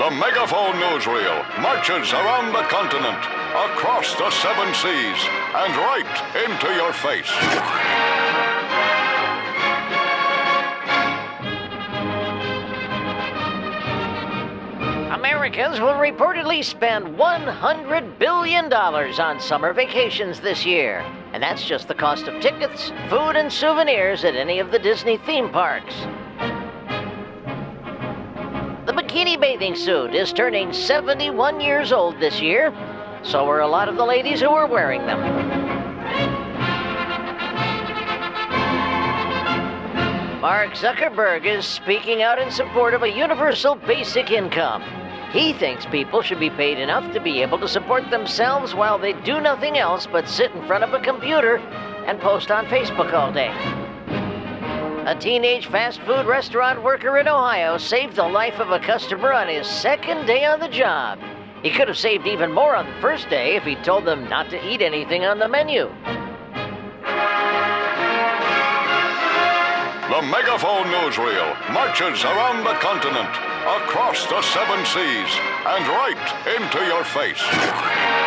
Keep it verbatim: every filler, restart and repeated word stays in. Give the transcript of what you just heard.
The Megaphone Newsreel marches around the continent, across the seven seas, and right into your face. Americans will reportedly spend one hundred billion dollars on summer vacations this year. And that's just the cost of tickets, food, and souvenirs at any of the Disney theme parks. The bikini bathing suit is turning seventy-one years old this year. So are a lot of the ladies who are wearing them. Mark Zuckerberg is speaking out in support of a universal basic income. He thinks people should be paid enough to be able to support themselves while they do nothing else but sit in front of a computer and post on Facebook all day. A teenage fast food restaurant worker in Ohio saved the life of a customer on his second day on the job. He could have saved even more on the first day if he told them not to eat anything on the menu. The Megaphone Newsreel marches around the continent, across the seven seas, and right into your face.